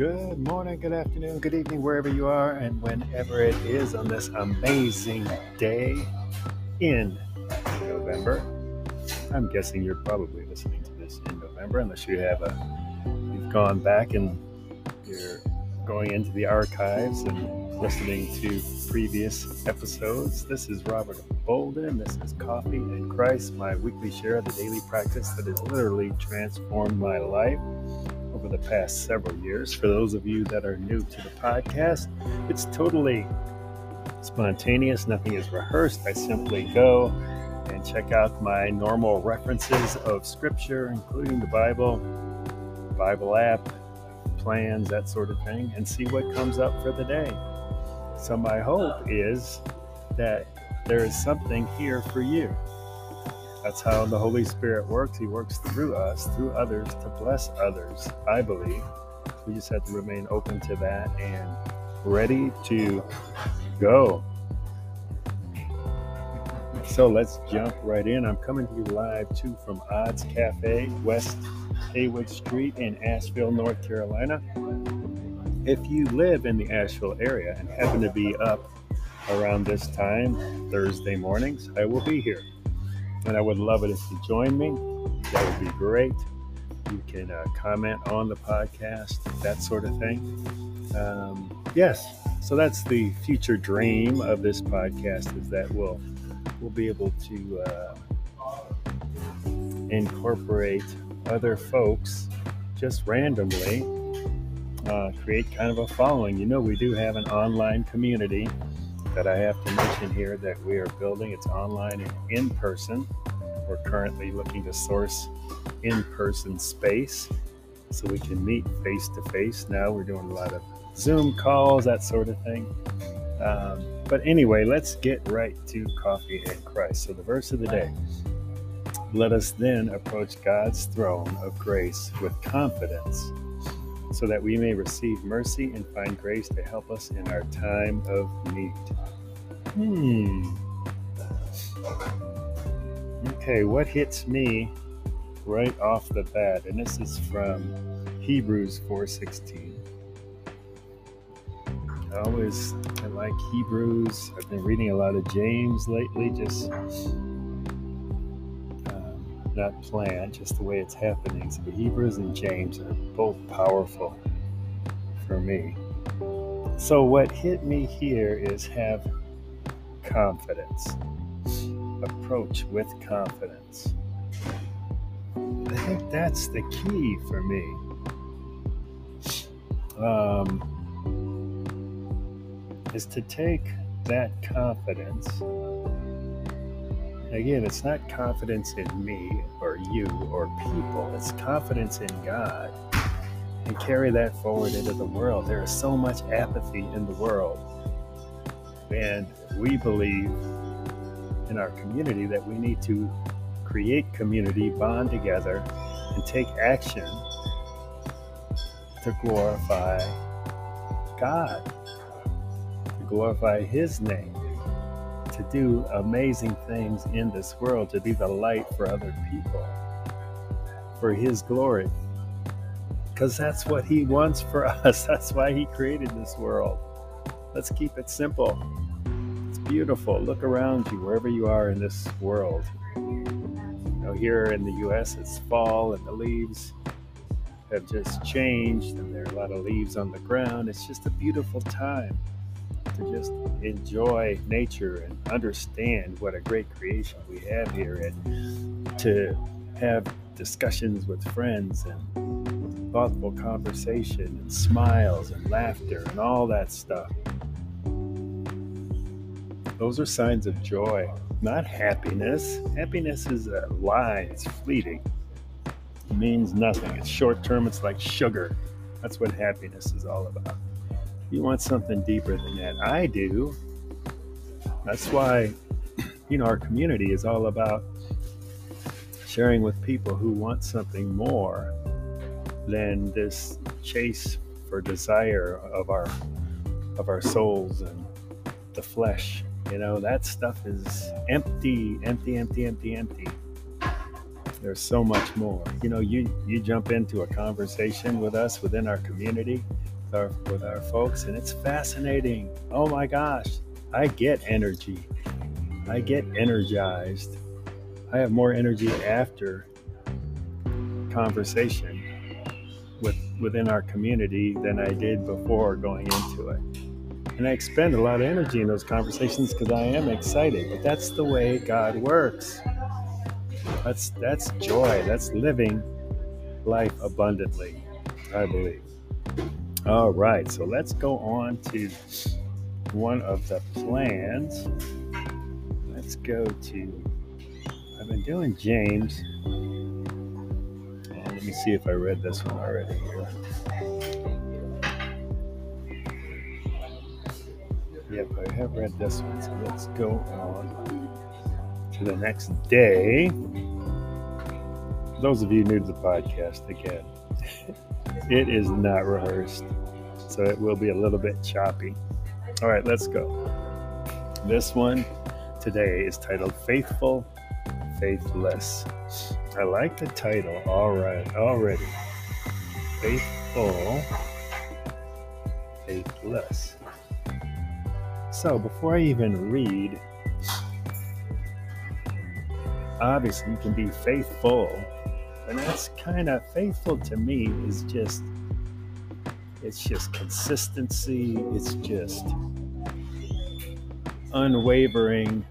Good morning, good afternoon, good evening, wherever you are, and whenever it is on this amazing day in November. I'm guessing you're probably listening to this in November, unless you've gone back and you're going into the archives and listening to previous episodes. This is Robert Bolden. This is Coffee and Christ, my weekly share of the daily practice that has literally transformed my life over the past several years. For those of you that are new to the podcast, it's totally spontaneous. Nothing is rehearsed. I simply go and check out my normal references of scripture, including the Bible app, plans, that sort of thing, and see what comes up for the day. So my hope is that there is something here for you. That's how the Holy Spirit works. He works through us, through others, to bless others, I believe. We just have to remain open to that and ready to go. So let's jump right in. I'm coming to you live too from Odds Cafe, West Haywood Street in Asheville, North Carolina. If you live in the Asheville area and happen to be up around this time, Thursday mornings, I will be here. And I would love it if you join me. That would be great. You can comment on the podcast, that sort of thing. Yes, so that's the future dream of this podcast, is that we'll be able to incorporate other folks just randomly, create kind of a following. You know, we do have an online community that I have to mention here that we are building. It's online and in person. We're currently looking to source in-person space so we can meet face to face. Now we're doing a lot of Zoom calls, that sort of thing. But anyway, let's get right to Coffee and Christ. So the verse of the day: let us then approach God's throne of grace with confidence, so that we may receive mercy and find grace to help us in our time of need. Okay, what hits me right off the bat, and this is from Hebrews 4:16. I like Hebrews. I've been reading a lot of James lately, just not planned, just the way it's happening. So Hebrews and James are both powerful for me. So what hit me here is have confidence. Approach with confidence. I think that's the key for me. Is to take that confidence. Again, it's not confidence in me or you or people. It's confidence in God, and carry that forward into the world. There is so much apathy in the world, and we believe in our community that we need to create community, bond together, and take action to glorify God, to glorify His name, to do amazing things in this world, to be the light for other people, for His glory. Because that's what He wants for us. That's why He created this world. Let's keep it simple. It's beautiful. Look around you, wherever you are in this world. You know, here in the U.S., it's fall and the leaves have just changed, and there are a lot of leaves on the ground. It's just a beautiful time to just enjoy nature and understand what a great creation we have here, and to have discussions with friends and thoughtful conversation and smiles and laughter and all that stuff. Those are signs of joy, not happiness. Happiness is a lie. It's fleeting. It means nothing. It's short term. It's like sugar. That's what happiness is all about. You want something deeper than that. I do. That's why, our community is all about sharing with people who want something more than this chase for desire of our souls and the flesh. That stuff is empty. There's so much more. You jump into a conversation with us within our community, with our folks, and it's fascinating. Oh my gosh, I get energy. I get energized. I have more energy after conversation within our community than I did before going into it. And I expend a lot of energy in those conversations because I am excited. But that's the way God works. That's joy. That's living life abundantly, I believe. All right, so let's go on to one of the plans. Let's go to, I've been doing James. Let me see if I read this one already here. Yep, I have read this one. So let's go on to the next day. Those of you new to the podcast, again, it is not rehearsed, so it will be a little bit choppy. All right, let's go. This one today is titled Faithful, Faithless. I like the title. All right, already. Faithful, faithless. So before I even read, obviously you can be faithful, and that's kind of faithful to me is just, it's just consistency. It's just unwavering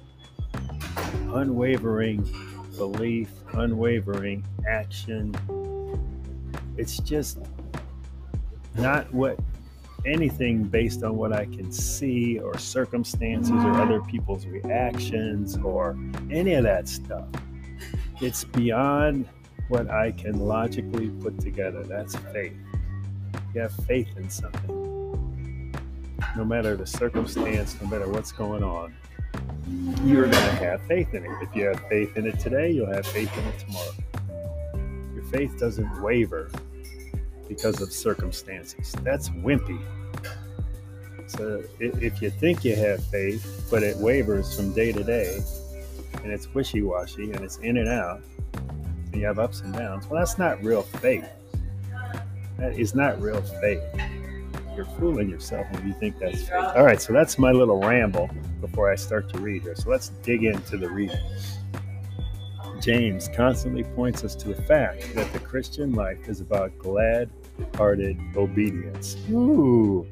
belief, unwavering action. It's just not what anything based on what I can see or circumstances or other people's reactions or any of that stuff. It's beyond what I can logically put together. That's faith. You have faith in something. No matter the circumstance, no matter what's going on, you're going to have faith in it. If you have faith in it today, you'll have faith in it tomorrow. Your faith doesn't waver because of circumstances. That's wimpy. So if you think you have faith, but it wavers from day to day, and it's wishy-washy, and it's in and out, and you have ups and downs, well, that's not real faith. That is not real faith. You're fooling yourself when you think that's faith. All right, so that's my little ramble before I start to read here. So let's dig into the reading. James constantly points us to the fact that the Christian life is about glad-hearted obedience. Ooh,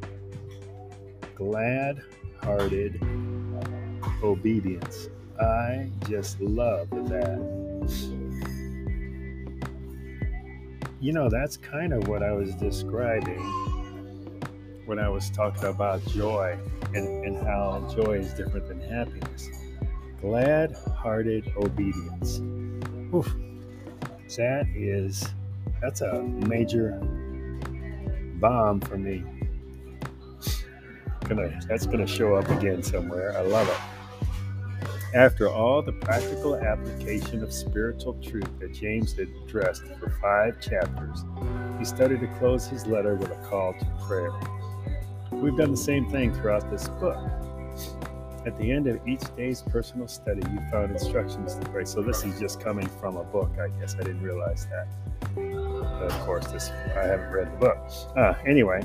glad-hearted obedience. I just love that. You know, that's kind of what I was describing when I was talking about joy and how joy is different than happiness. Glad-hearted obedience. Oof. That's a major bomb for me. That's gonna show up again somewhere. I love it. After all the practical application of spiritual truth that James had addressed for 5 chapters, he started to close his letter with a call to prayer. We've done the same thing throughout this book. At the end of each day's personal study, you found instructions to pray. So this is just coming from a book, I guess. I didn't realize that. But of course, I haven't read the book. Anyway,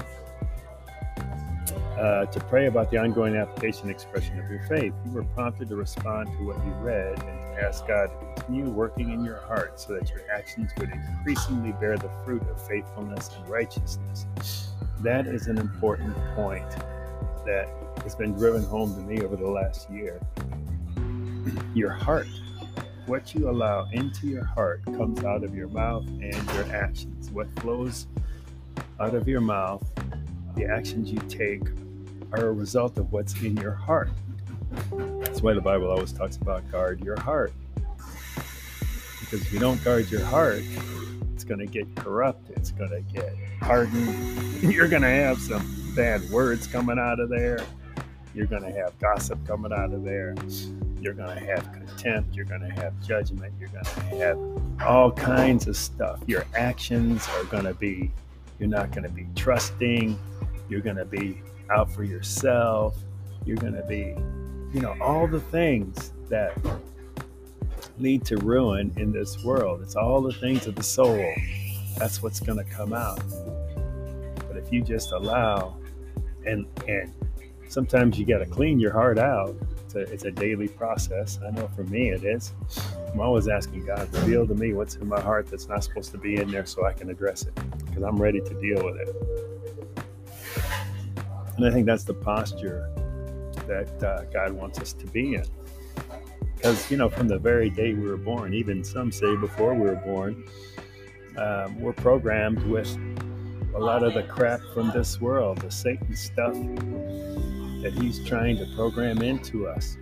to pray about the ongoing application and expression of your faith. You were prompted to respond to what you read and to ask God to continue working in your heart so that your actions would increasingly bear the fruit of faithfulness and righteousness. That is an important point that has been driven home to me over the last year. Your heart, what you allow into your heart comes out of your mouth and your actions. What flows out of your mouth, the actions you take, are a result of what's in your heart. That's why the Bible always talks about guard your heart. Because if you don't guard your heart, it's going to get corrupt. It's going to get hardened. You're going to have some bad words coming out of there. You're going to have gossip coming out of there. You're going to have contempt. You're going to have judgment. You're going to have all kinds of stuff. Your actions are going to be, you're not going to be trusting. You're going to be out for yourself. You're going to be, all the things that lead to ruin in this world. It's all the things of the soul. That's what's going to come out. But if you just allow, and sometimes you got to clean your heart out. It's a daily process. I know for me it is. I'm always asking God, reveal to me what's in my heart that's not supposed to be in there so I can address it, because I'm ready to deal with it. And I think that's the posture that God wants us to be in. Because, from the very day we were born, even some say before we were born, we're programmed with a lot of the crap from this world, the Satan stuff that he's trying to program into us.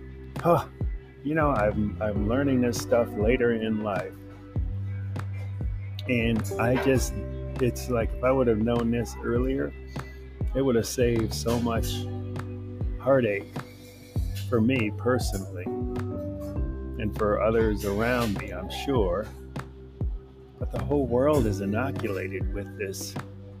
I'm learning this stuff later in life. And it's like if I would have known this earlier, it would have saved so much heartache for me personally and for others around me, I'm sure. But the whole world is inoculated with this.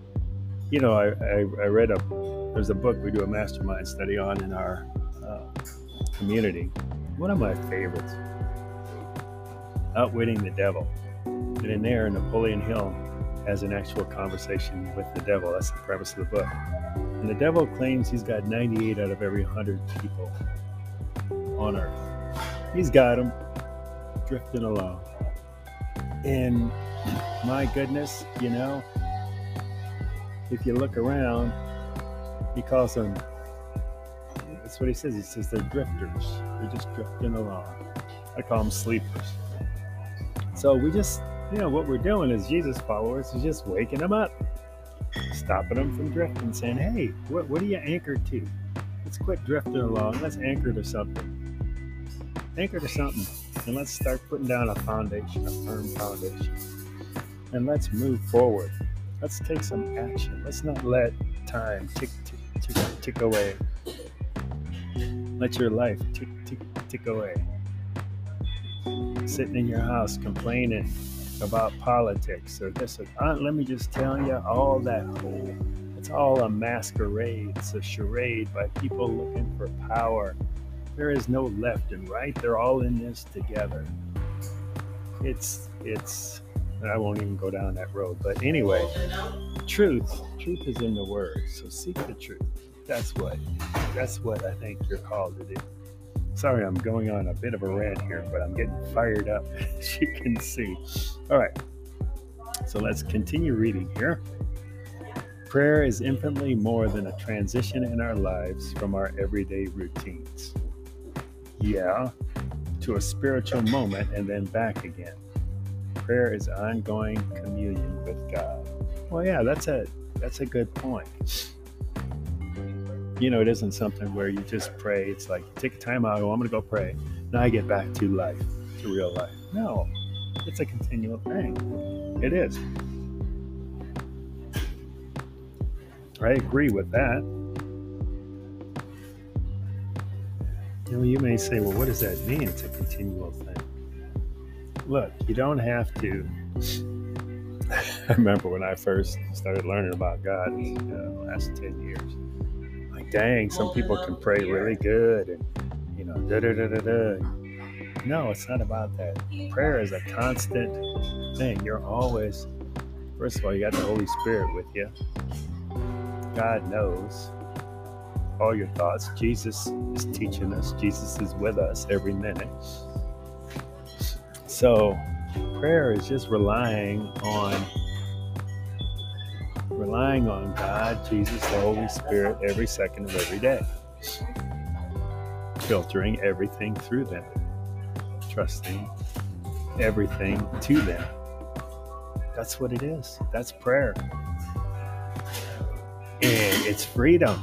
I read there's a book we do a mastermind study on in our community. One of my favorites, Outwitting the Devil. And in there, Napoleon Hill has an actual conversation with the devil. That's the premise of the book. And the devil claims he's got 98 out of every 100 people on earth. He's got them drifting along. And my goodness, if you look around, he calls them, that's what he says. He says they're drifters. They're just drifting along. I call them sleepers. So we just, what we're doing as Jesus followers is just waking them up, stopping them from drifting, saying, hey, what are you anchored to? Let's quit drifting along. Let's anchor to something. Anchor to something. And let's start putting down a foundation, a firm foundation. And let's move forward. Let's take some action. Let's not let time tick away. Let your life tick away. Sitting in your house complaining about politics or this or that. Let me just tell you, all that it's all a masquerade. It's a charade by people looking for power. There is no left and right. They're all in this together. It's I won't even go down that road. But anyway, truth is in the word. So seek the truth. That's what I think you're called to do. Sorry, I'm going on a bit of a rant here, but I'm getting fired up, as you can see. All right, so let's continue reading here. Prayer is infinitely more than a transition in our lives from our everyday routines. Yeah, to a spiritual moment and then back again. Prayer is ongoing communion with God. Well, yeah, that's a good point. It isn't something where you just pray. It's like, take a time out. Oh, I'm going to go pray. Now I get back to life, to real life. No, it's a continual thing. It is. I agree with that. You may say, well, what does that mean? It's a continual thing. Look, you don't have to. I remember when I first started learning about God in the last 10 years. Like, dang, some people can pray really good and, da-da-da-da-da. No, it's not about that. Prayer is a constant thing. You're always, first of all, you got the Holy Spirit with you. God knows all your thoughts. Jesus is teaching us. Jesus is with us every minute. So prayer is just relying on God, Jesus, the Holy Spirit every second of every day. Filtering everything through them. Trusting everything to them. That's what it is. That's prayer. And it's freedom.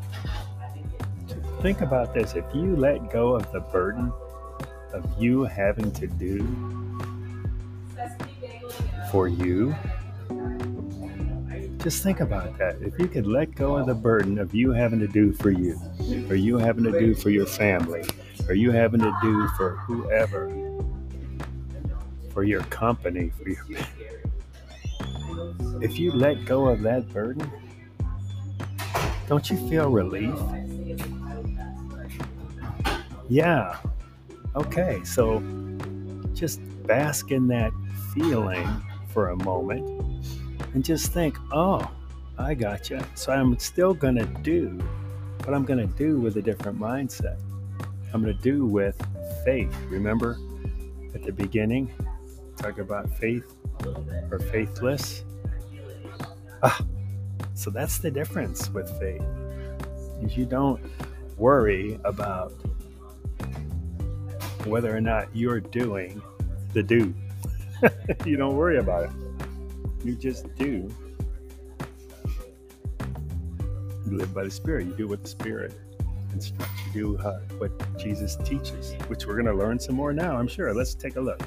Think about this. If you let go of the burden of you having to do for you, just think about that. If you could let go of the burden of you having to do for you, or you having to do for your family, or you having to do for whoever, for your company, for your... If you let go of that burden, don't you feel relief? Yeah. Okay, so just bask in that feeling for a moment and just think, oh, I gotcha. So I'm still going to do, but I'm going to do with a different mindset. I'm going to do with faith. Remember at the beginning, talk about faith or faithless. So that's the difference with faith. Is you don't worry about whether or not you're doing the do. You don't worry about it. You just do. You live by the Spirit. You do what the Spirit instructs. You do what Jesus teaches, which we're going to learn some more now, I'm sure. Let's take a look.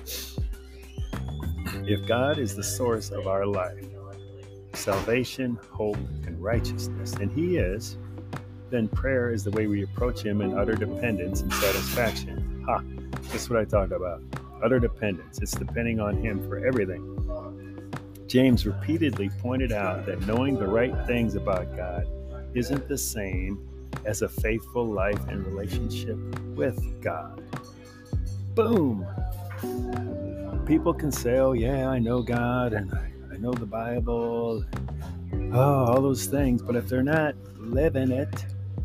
If God is the source of our life, salvation, hope, and righteousness, and He is, then prayer is the way we approach Him in utter dependence and satisfaction. That's what I talk about. Utter dependence. It's depending on Him for everything. James repeatedly pointed out that knowing the right things about God isn't the same as a faithful life and relationship with God. Boom! People can say, oh yeah, I know God and I know the Bible, all those things, but if they're not living it,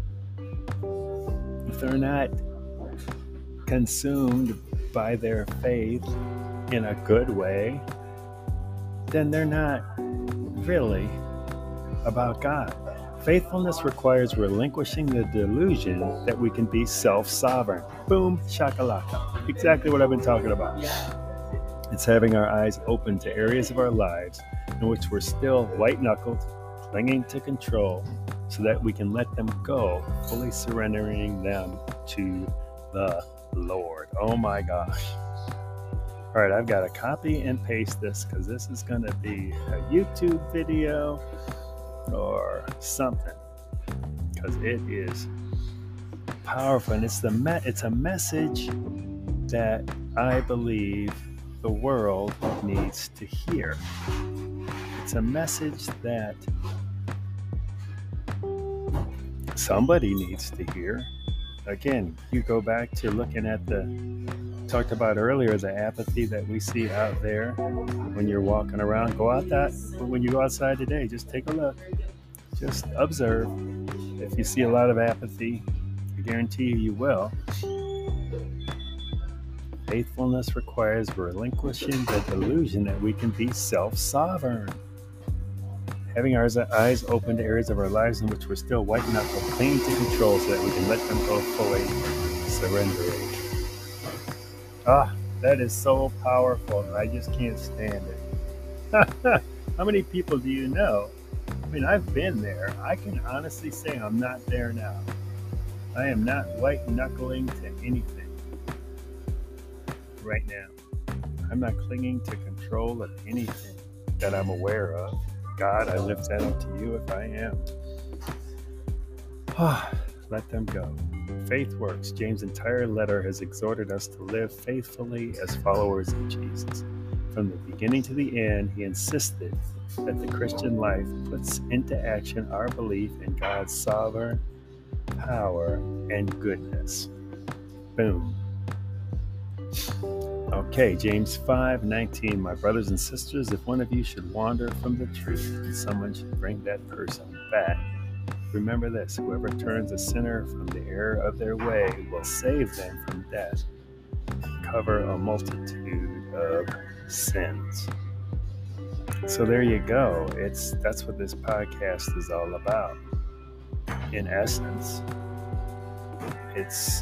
if they're not consumed by their faith in a good way, then they're not really about God. Faithfulness requires relinquishing the delusion that we can be self-sovereign. Boom, shakalaka. Exactly what I've been talking about. It's having our eyes open to areas of our lives in which we're still white-knuckled, clinging to control, so that we can let them go, fully surrendering them to the Lord. Oh my gosh. All right, I've got to copy and paste this because this is going to be a YouTube video or something, because it is powerful, and it's a message that I believe the world needs to hear. It's a message that somebody needs to hear. Again, you go back to looking at talked about earlier, the apathy that we see out there when you're walking around. When you go outside today, just take a look. Just observe. If you see a lot of apathy, I guarantee you will. Faithfulness requires relinquishing the delusion that we can be self-sovereign. Having our eyes open to areas of our lives in which we're still white-knuckled, clinging to control so that we can let them go fully, surrendering. That is so powerful. I just can't stand it. How many people do you know? I mean, I've been there. I can honestly say I'm not there now. I am not white-knuckling to anything right now. I'm not clinging to control of anything that I'm aware of. God, I lift that up to you if I am. Let them go. Faith works. James' entire letter has exhorted us to live faithfully as followers of Jesus. From the beginning to the end, he insisted that the Christian life puts into action our belief in God's sovereign power and goodness. Boom. Okay, James 5:19. My brothers and sisters, if one of you should wander from the truth and someone should bring that person back, remember this: whoever turns a sinner from the error of their way will save them from death and cover a multitude of sins. So there you go. That's what this podcast is all about. In essence, it's,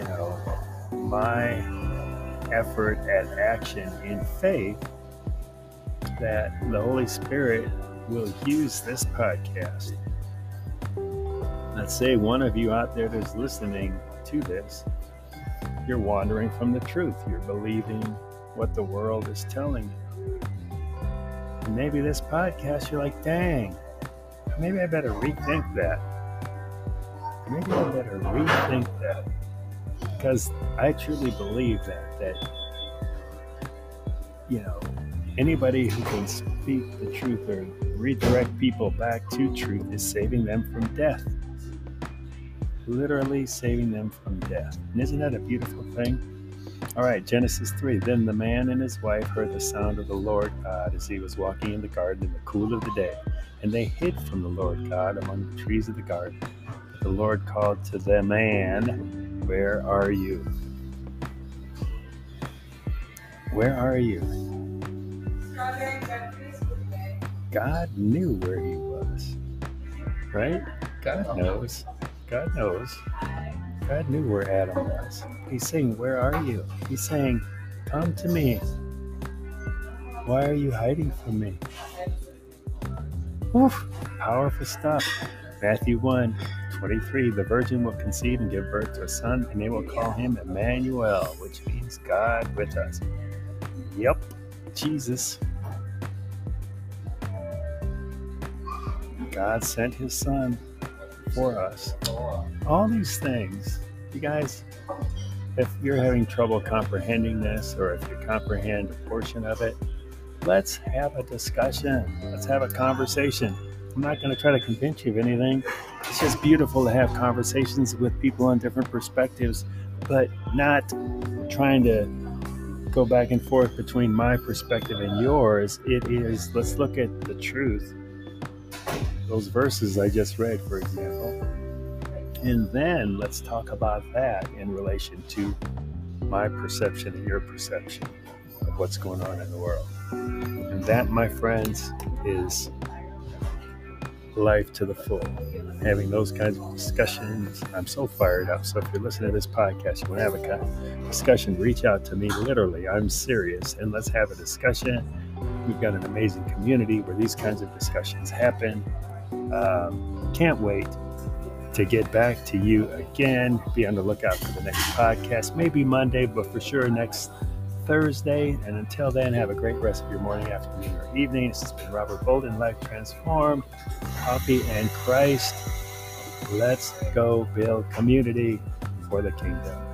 my effort at action in faith that the Holy Spirit will use this podcast. Let's say one of you out there that's listening to this, you're wandering from the truth. You're believing what the world is telling you. And maybe this podcast, you're like, dang, maybe I better rethink that. Because I truly believe that anybody who can speak the truth or redirect people back to truth is saving them from death. Literally saving them from death. And isn't that a beautiful thing? All right, Genesis 3. Then the man and his wife heard the sound of the Lord God as he was walking in the garden in the cool of the day. And they hid from the Lord God among the trees of the garden. But the Lord called to the man, "Where are you? Where are you?" God knew where he was, right? God knows. God knows. God knew where Adam was. He's saying, "Where are you?" He's saying, "Come to me. Why are you hiding from me?" Oof, powerful stuff. Matthew 1:23. The virgin will conceive and give birth to a son, and they will call him Emmanuel, which means God with us. Yep, Jesus. God sent his son for us. All these things, you guys, if you're having trouble comprehending this, or if you comprehend a portion of it, let's have a discussion. Let's have a conversation. I'm not going to try to convince you of anything. It's just beautiful to have conversations with people on different perspectives, but not trying to go back and forth between my perspective and yours. It is, let's look at the truth. Those verses I just read, for example. And then let's talk about that in relation to my perception and your perception of what's going on in the world. And that, my friends, is life to the full. Having those kinds of discussions, I'm so fired up. So if you're listening to this podcast, you want to have a discussion, reach out to me. Literally, I'm serious. And let's have a discussion. We've got an amazing community where these kinds of discussions happen. Can't wait to get back to you again. Be on the lookout for the next podcast, maybe Monday, but for sure next Thursday. And until then, have a great rest of your morning, afternoon, or evening. This has been Robert Bolden, Life Transformed, Coffee and Christ. Let's go build community for the kingdom.